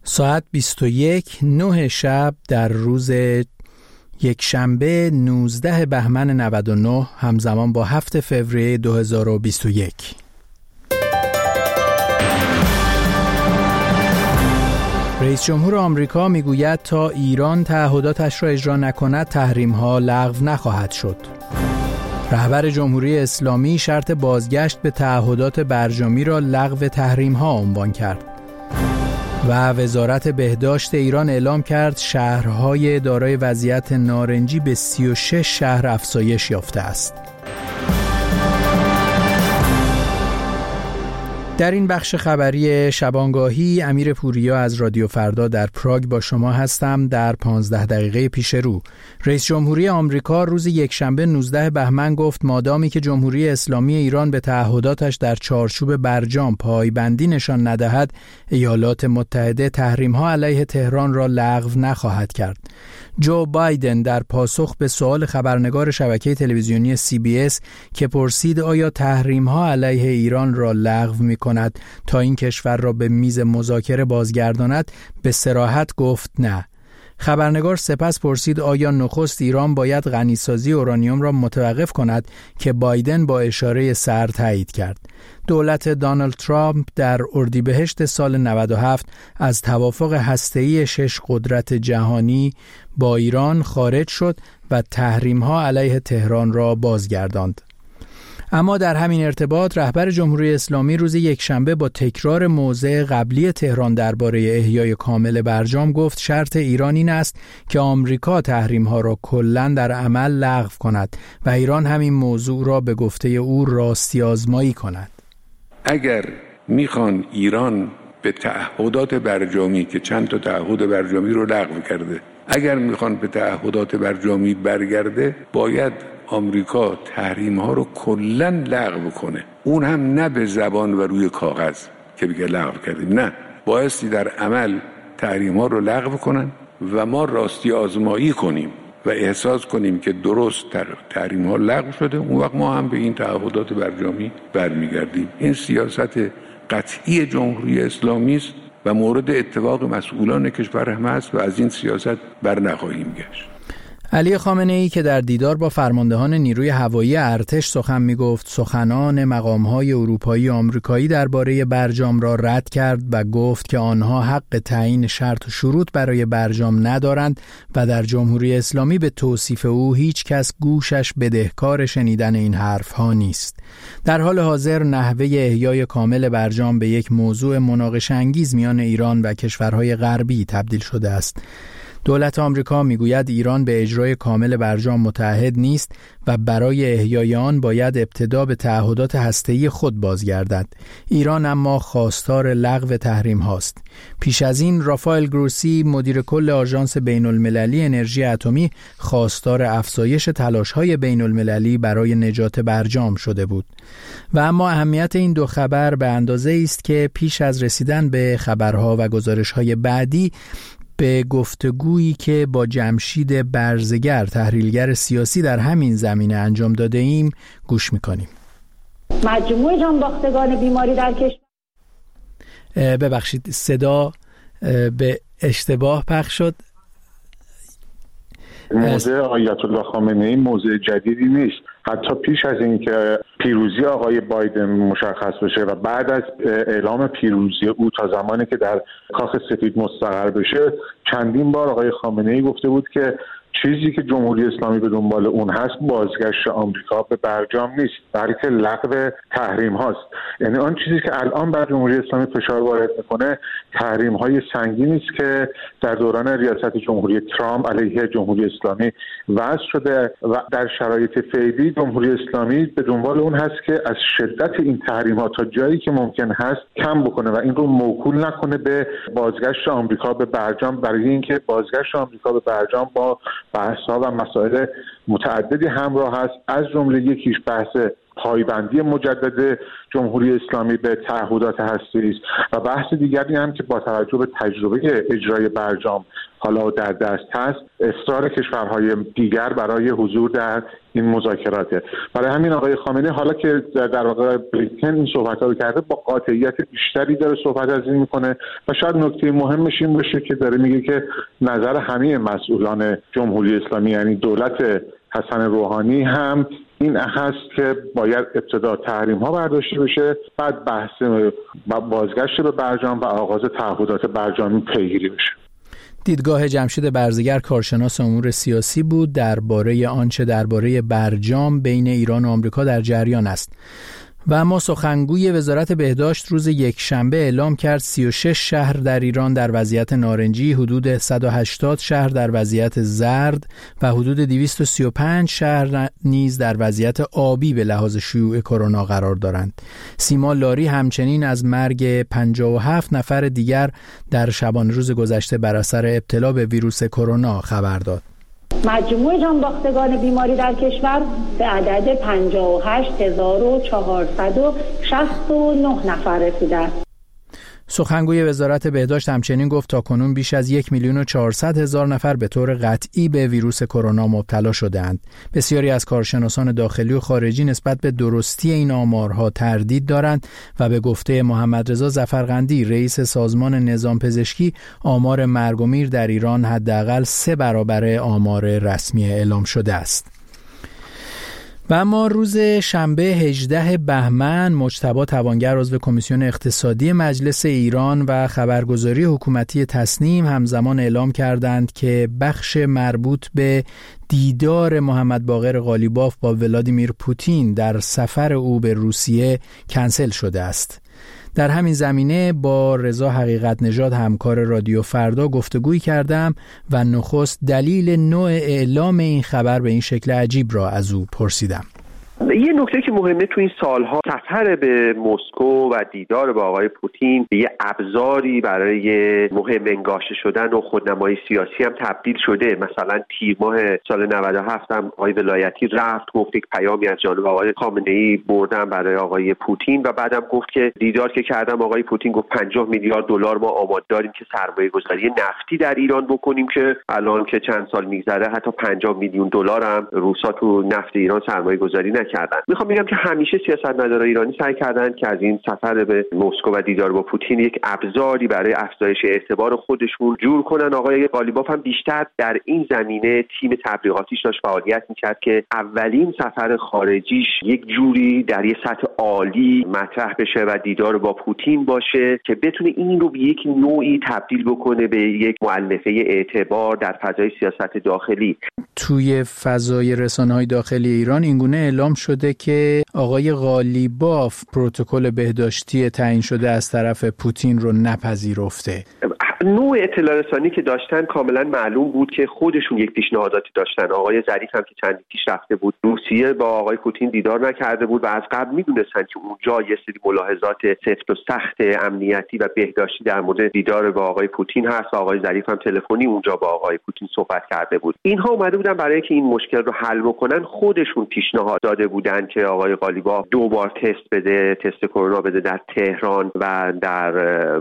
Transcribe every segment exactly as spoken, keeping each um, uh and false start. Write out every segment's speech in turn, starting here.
ساعت بیست و یک نه شب در روز یک شنبه نوزده بهمن نود و نه همزمان با هفت فوریه دو هزار و بیست و یک. رئیس جمهور آمریکا میگوید تا ایران تعهداتش را اجرا نکند تحریم‌ها لغو نخواهد شد. رهبر جمهوری اسلامی شرط بازگشت به تعهدات برجامی را لغو تحریم‌ها عنوان کرد. و وزارت بهداشت ایران اعلام کرد شهرهای دارای وضعیت نارنجی به سی و شش شهر افزایش یافته است. در این بخش خبری شبانگاهی امیر پوریا از رادیو فردا در پراگ با شما هستم. در پانزده دقیقه پیش رو رئیس جمهوری آمریکا روز یکشنبه نوزده بهمن گفت مادامی که جمهوری اسلامی ایران به تعهداتش در چارچوب برجام پایبندی نشان ندهد، ایالات متحده تحریم‌ها علیه تهران را لغو نخواهد کرد. جو بایدن در پاسخ به سوال خبرنگار شبکه تلویزیونی سی بی اس که پرسید آیا تحریم‌ها علیه ایران را لغو می‌کند تا این کشور را به میز مذاکره بازگرداند، به صراحت گفت نه. خبرنگار سپس پرسید آیا نخست ایران باید غنیسازی اورانیوم را متوقف کند که بایدن با اشاره سر تایید کرد. دولت دونالد ترامپ در اردیبهشت سال نود و هفت از توافق هسته‌ای شش قدرت جهانی با ایران خارج شد و تحریم‌ها علیه تهران را بازگرداند. اما در همین ارتباط رهبر جمهوری اسلامی روز یکشنبه با تکرار موضع قبلی تهران درباره احیای کامل برجام گفت شرط ایران این است که آمریکا تحریم‌ها را کلاً در عمل لغو کند و ایران همین موضوع را به گفته او راستی آزمایی کند. اگر میخوان ایران به تعهدات برجامی که چند تا تعهد برجامی رو لغو کرده، اگر میخوان به تعهدات برجامی برگرده، باید آمریکا تحریم ها رو کلاً لغو کنه. اون هم نه به زبان و روی کاغذ که بگه لغو کردیم، نه، بایستی در عمل تحریم ها رو لغو کنن و ما راستی آزمایی کنیم و احساس کنیم که درست تحریم ها لغو شده. اون وقت ما هم به این تعهدات برجامی برمیگردیم. این سیاست قطعی جمهوری اسلامی است و مورد اتفاق مسئولان کشور هم است و از این سیاست بر نخواهیم گشت. علی خامنه‌ای که در دیدار با فرماندهان نیروی هوایی ارتش سخن می‌گفت، سخنان مقام‌های اروپایی و آمریکایی درباره برجام را رد کرد و گفت که آنها حق تعیین شرط و شروط برای برجام ندارند و در جمهوری اسلامی به توصیف او هیچ کس گوشش بدهکار شنیدن این حرف‌ها نیست. در حال حاضر نحوه احیای کامل برجام به یک موضوع مناقشه‌انگیز میان ایران و کشورهای غربی تبدیل شده است. دولت آمریکا میگوید ایران به اجرای کامل برجام متعهد نیست و برای احیای آن باید ابتدا به تعهدات هسته‌ای خود بازگردد. ایران اما خواستار لغو تحریم هاست. پیش از این رافائل گروسی مدیر کل آژانس بین المللی انرژی اتمی خواستار افزایش تلاش‌های بین المللی برای نجات برجام شده بود. و اما اهمیت این دو خبر به اندازه است که پیش از رسیدن به خبرها و گزارش‌های بعدی به گفتگویی که با جمشید برزگر تحلیلگر سیاسی در همین زمینه انجام داده ایم گوش میکنیم. مجموع جانباختگان بیماری در کشور، ببخشید صدا به اشتباه پخش شد. موضع آیت الله خامنه‌ای موضع جدیدی نیست. حتی پیش از این که پیروزی آقای بایدن مشخص بشه و بعد از اعلام پیروزی او تا زمانی که در کاخ سفید مستقر بشه، چندین بار آقای خامنه‌ای گفته بود که چیزی که جمهوری اسلامی به دنبال اون هست بازگشت آمریکا به برجام نیست، بلکه لغو تحریم هاست. یعنی آن چیزی که الان بر جمهوری اسلامی فشار وارد میکنه تحریم های سنگینی است که در دوران ریاست جمهوری ترامپ علیه جمهوری اسلامی وضع شده و در شرایط فعلی جمهوری اسلامی به دنبال اون هست که از شدت این تحریم ها تا جایی که ممکن هست کم بکنه و این رو موکول نکنه به بازگشت آمریکا به برجام، برای اینکه بازگشت آمریکا به برجام با بحث‌ها و مسائل متعددی همراه است. از جمله یکیش بحث پایبندی مجدد جمهوری اسلامی به تعهدات هسته‌ای است و بحث دیگری هم که با توجه به تجربه اجرای برجام حالا در دست هست، اصرار کشورهای دیگر برای حضور در این مذاکراته. برای همین آقای خامنه‌ای حالا که در واقع بلینکن این صحبت‌ها رو کرده با قاطعیت بیشتری داره صحبت از این میکنه و شاید نکته مهمش این باشه که داره میگه که نظر همه مسئولان جمهوری اسلامی یعنی دولت حسن روحانی هم این هست که باید ابتدا تحریم ها برداشته بشه، بعد بحث بازگشت به برجام و آغاز تعهدات برجامی پیگیری بشه. دیدگاه جمشید برزگر کارشناس امور سیاسی بود درباره آنچه درباره برجام بین ایران و آمریکا در جریان است. و اما سخنگوی وزارت بهداشت روز یکشنبه اعلام کرد سی و شش شهر در ایران در وضعیت نارنجی، حدود صد و هشتاد شهر در وضعیت زرد و حدود دویست و سی و پنج شهر نیز در وضعیت آبی به لحاظ شیوع کرونا قرار دارند. سیما لاری همچنین از مرگ پنجاه و هفت نفر دیگر در شبانه روز گذشته بر اثر ابتلا به ویروس کرونا خبر داد. مجموع جانباختگان بیماری در کشور به عدد پنجاه و هشت هزار و چهارصد و شصت و نه نفر رسیده است. سخنگوی وزارت بهداشت همچنین گفت تاکنون بیش از یک میلیون و چهارصد هزار نفر به طور قطعی به ویروس کرونا مبتلا شده‌اند. بسیاری از کارشناسان داخلی و خارجی نسبت به درستی این آمارها تردید دارند و به گفته محمد رضا ظفرقندی رئیس سازمان نظام پزشکی آمار مرگ و میر در ایران حداقل سه برابر آمار رسمی اعلام شده است. و اما روز شنبه هجدهم بهمن مجتبی توانگر عضو کمیسیون اقتصادی مجلس ایران و خبرگزاری حکومتی تصنیم همزمان اعلام کردند که بخش مربوط به دیدار محمد باقر قالیباف با ولادیمیر پوتین در سفر او به روسیه کنسل شده است. در همین زمینه با رضا حقیقت نژاد همکار رادیو فردا گفتگویی کردم و نخست دلیل نوع اعلام این خبر به این شکل عجیب را از او پرسیدم. یه نکته که مهمه تو این سالها سفر به مسکو و دیدار با آقای پوتین به یه ابزاری برای مهم انگاشته شدن و خودنمایی سیاسی هم تبدیل شده. مثلا تیر ماه سال نود و هفت هم آقای ولایتی رفت گفت یک پیامی از جانب آقای خامنه‌ای بردم برای آقای پوتین و بعدم گفت که دیدار که کردم آقای پوتین گفت پنجاه میلیارد دلار ما آماده داریم که سرمایه گذاری نفتی در ایران بکنیم که الان که چند سال میگذره حتی پنجاه میلیون دلار هم روسا تو نفت ایران سرمایه گذاری کردن. میخوام بگم که همیشه سیاستمداران ایرانی سعی کردند که از این سفر به مسکو و دیدار با پوتین یک ابزاری برای افزایش اعتبار خودشون جور کنن. آقای قالیباف هم بیشتر در این زمینه تیم تبلیغاتیش داشت فعالیت میکرد که اولین سفر خارجیش یک جوری در یک سطح عالی مطرح بشه و دیدار با پوتین باشه که بتونه این رو به یک نوعی تبدیل بکنه به یک مؤلفه اعتبار در فضای سیاست داخلی. توی فضای رسانه‌های داخلی ایران اینگونه اعلام شده که آقای قالیباف پروتکل بهداشتی تعیین شده از طرف پوتین رو نپذیرفته. نوع اطلاع رسانی که داشتن کاملا معلوم بود که خودشون یک پیشنهاداتی داشتن. آقای ظریف هم که چند پیش رفته بود روسیه با آقای پوتین دیدار نکرده بود و از قبل میدونستن که اونجا یه سری ملاحظات سفت و سخت امنیتی و بهداشتی در مورد دیدار با آقای پوتین هست. آقای ظریف هم تلفنی اونجا با آقای پوتین صحبت کرده بود. اینها اومده بودن برای اینکه این مشکل رو حل بکنن خودشون پیشنهاد داده بودن که آقای قالیباف دو بار تست بده، تست کرونا بده در تهران و در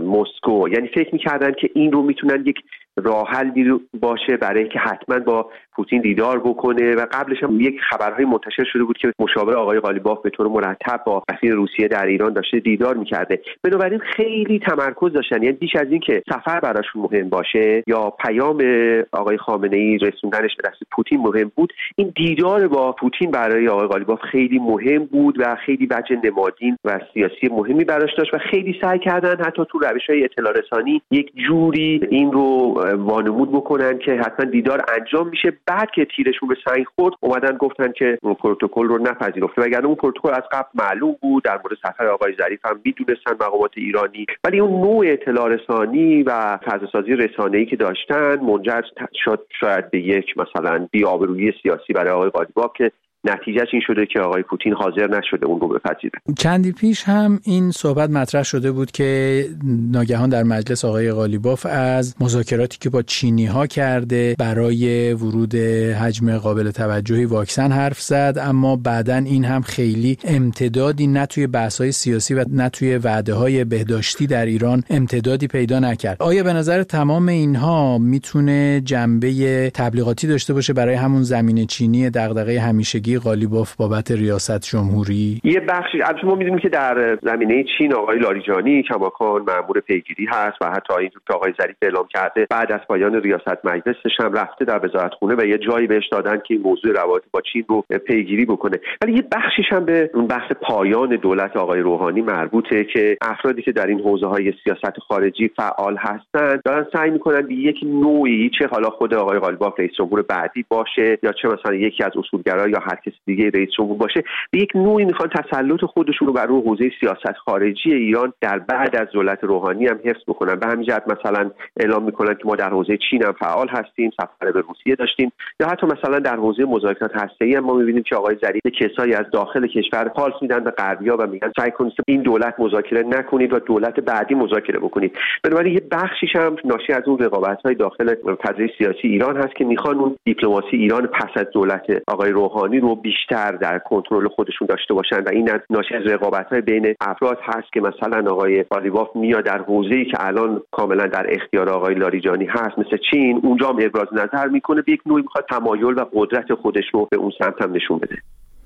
مسکو. یعنی فکر می‌کردن که این رو میتونن یک راه حلی باشه برای اینکه حتما با پوتین دیدار بکنه و قبلش هم یک خبرهای منتشر شده بود که مشاور آقای قالیباف به طور مرتب با سفیر روسیه در ایران داشته دیدار میکرده. بنابراین خیلی تمرکز داشتن، یعنی بیش از این که سفر براشون مهم باشه یا پیام آقای خامنه‌ای رسوندنش به دست پوتین مهم بود، این دیدار با پوتین برای آقای قالیباف خیلی مهم بود و خیلی وجه نمادین و سیاسی مهمی براش داشت و خیلی سعی کردن حتی تو روش‌های اطلاع رسانی یک جوری این رو وانمود بکنن که حتما دیدار انجام میشه. بعد که تیرشون به سنگ خورد اومدن گفتن که اون پروتکل رو نپذیرفته، وگرنه اون پروتکل از قبل معلوم بود. در مورد سفر آقای ظریف هم میدونستن مقامات ایرانی، ولی اون نوع اطلاع رسانی و فضاسازی رسانه‌ای که داشتن منجر شد شاید به یک مثلا بی‌آبرویی سیاسی برای آقای قالیباف که نتیجهش این شده که آقای پوتین حاضر نشده اون رو بپذیره. چندی پیش هم این صحبت مطرح شده بود که ناگهان در مجلس آقای قالیباف از مذاکراتی که با چینی‌ها کرده برای ورود حجم قابل توجهی واکسن حرف زد، اما بعداً این هم خیلی امتدادی نه توی بحث‌های سیاسی و نه توی وعده‌های بهداشتی در ایران امتدادی پیدا نکرد. آیا به نظر تمام اینها میتونه جنبه تبلیغاتی داشته باشه برای همون زمین چینی دغدغه همیشگی قالیباف بابت ریاست جمهوری؟ یه بخشی البته ما می‌دونیم که در زمینه چین آقای لاریجانی کماکان مأمور پیگیری هست و حتی اینطور که آقای ظریف اعلام کرده بعد از پایان ریاست مجلسش هم رفته در وزارتخونه و یه جایی بهش دادن که این موضوع روابط با چین رو پیگیری بکنه. ولی یه بخشیش هم به اون بحث پایان دولت آقای روحانی مربوطه که افرادی که در این حوزه‌های سیاست خارجی فعال هستند دارن سعی می‌کنن به یک نوعی، چه حالا خود آقای قالیباف رئیس جمهور بعدی باشه یا چه مثلا یکی از اصولگرا یا هر کس دیگه رئیس جمهور باشه، به یک نوعی میخوان تسلط خودشون رو بر روی حوزه سیاست خارجی ایران در بعد از دولت روحانی هم حفظ بکنن. به همین جهت مثلا اعلام میکنن که ما در حوزه چین هم فعال هستیم، سفر به روسیه داشتیم، یا حتی مثلا در حوزه مذاکرات هسته‌ای هم ما میبینیم که آقای ظریف کسایی از داخل کشور پالس میدن به غربی‌ها و میگن سعی کنید این دولت مذاکره نکنید و دولت بعدی مذاکره بکنید. بنابراین یه بخشیش هم ناشی از اون رقابت‌های داخل فضای سیاسی ایران هست که میخوان اون دیپلماسی ایران پس از دولت آقای روحانی رو بیشتر در کنترل خودشون داشته باشن و این ناشی از رقابت‌های بین افراد هست که مثلا آقای قالیباف میاد در حوزه‌ای که الان کاملا در اختیار آقای لاریجانی هست مثل چین، اونجا هم ابراز نظر میکنه، به یک نوعی میخواد تمایل و قدرت خودش رو به اون سمت هم نشون بده.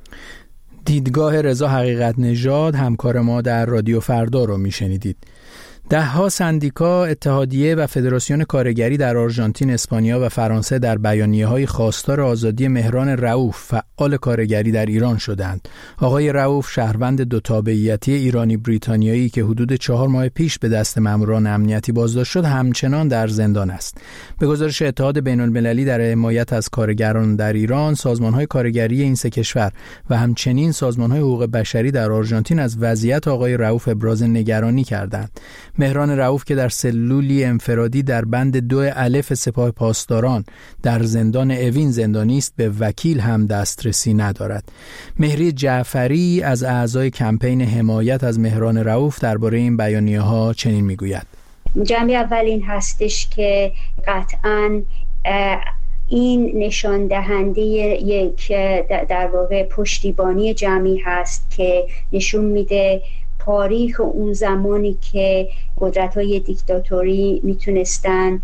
دیدگاه رضا حقیقت نژاد همکار ما در رادیو فردا رو میشنیدید. ده‌ها سندیکا، اتحادیه و فدراسیون کارگری در آرژانتین، اسپانیا و فرانسه در بیانیه‌های خواستار آزادی مهران رؤوف، فعال کارگری در ایران شدند. آقای رؤوف شهروند دو تابعیتی ایرانی بریتانیایی که حدود چهار ماه پیش به دست ماموران امنیتی بازداشت شد، همچنان در زندان است. به گزارش اتحاد بین‌المللی در حمایت از کارگران در ایران، سازمان‌های کارگری این سه کشور و همچنین سازمان‌های حقوق بشری در آرژانتین از وضعیت آقای رؤوف ابراز نگرانی کردند. مهران رؤوف که در سلولی انفرادی در بند دو الف سپاه پاسداران در زندان اوین زندانی است، به وکیل هم دسترسی ندارد. مهری جعفری از اعضای کمپین حمایت از مهران رؤوف درباره این بیانیه‌ها چنین میگوید: جنبه اول این هستش که قطعاً این نشان دهنده یک در واقع پشتیبانی جمعی هست که نشون میده تاریخ اون زمانی که قدرت‌های دیکتاتوری میتونستن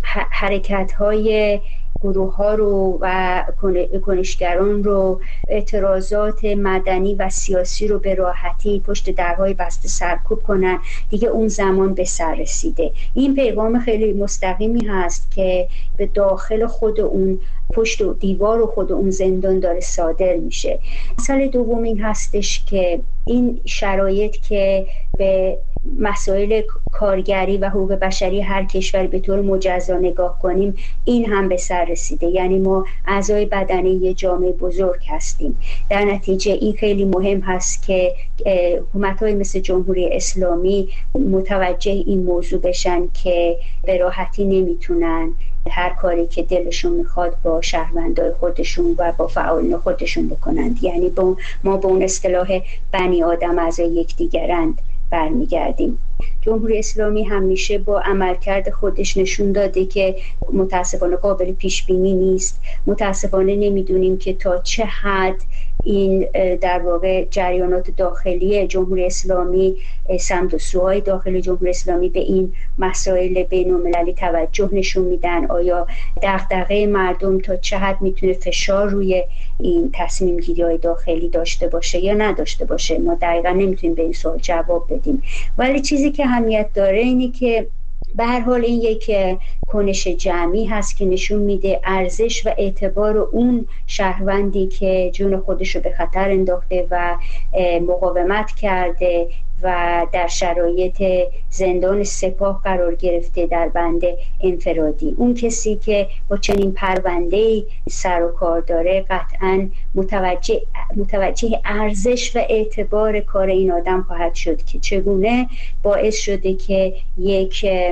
حرکت‌های گروه‌ها رو و کنشگران رو، اعتراضات مدنی و سیاسی رو به راحتی پشت درهای بسته سرکوب کنن، دیگه اون زمان به سر رسیده. این پیغام خیلی مستقیمی هست که به داخل خود اون پشت و دیوار و خود اون زندان داره صادر میشه. مسئله دوم این هستش که این شرایط که به مسائل کارگری و حقوق بشری هر کشوری به طور مجزا نگاه کنیم، این هم به سر رسیده. یعنی ما اعضای بدنه یه جامعه بزرگ هستیم. در نتیجه این خیلی مهم هست که حکومت‌های مثل جمهوری اسلامی متوجه این موضوع بشن که به راحتی نمیتونن هر کاری که دلشون میخواد با شهروندای خودشون و با فعالین خودشون بکنند. یعنی با ما با اون اصطلاح بنی آدم اعضای یکدیگرند برمیگردیم. جمهوری اسلامی همیشه با عملکرد خودش نشون داده که متاسفانه قابل پیش بینی نیست. متاسفانه نمیدونیم که تا چه حد این در واقع جریانات داخلی جمهوری اسلامی، سمت و سوهای داخل جمهوری اسلامی به این مسائل بین‌المللی توجه نشون میدن. آیا دغدغه مردم تا چه حد میتونه فشار روی این تصمیم گیری های داخلی داشته باشه یا نداشته باشه؟ ما دقیقا نمیتونیم به این سوال جواب بدیم. ولی چیزی که اهمیت داره اینه که به هر حال این یک کنش جمعی هست که نشون میده ارزش و اعتبار اون شهروندی که جون خودش رو به خطر انداخته و مقاومت کرده و در شرایط زندان سپاه قرار گرفته در بند انفرادی. اون کسی که با چنین پرونده‌ای سر و کار داره قطعاً متوجه متوجه ارزش و اعتبار کار این آدم خواهد شد که چگونه باعث شده که یک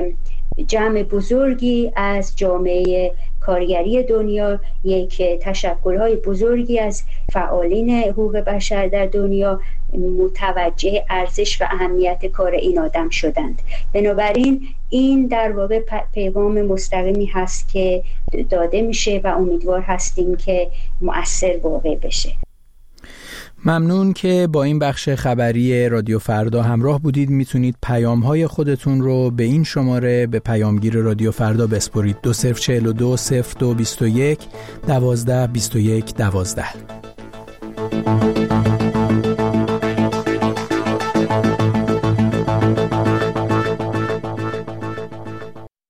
جمع بزرگی از جامعه کارگری دنیا، یک تشکل‌های بزرگی از فعالین حقوق بشر در دنیا متوجه ارزش و اهمیت کار این آدم شدند. بنابراین این در واقع پیغام مستقیمی هست که داده میشه و امیدوار هستیم که مؤثر واقع بشه. ممنون که با این بخش خبری رادیو فردا همراه بودید. میتونید پیام‌های خودتون رو به این شماره به پیامگیر رادیو فردا بسپرید: دو صفر چهل و دو صفر دو بیست و یک دوازده بیست و یک دوازده.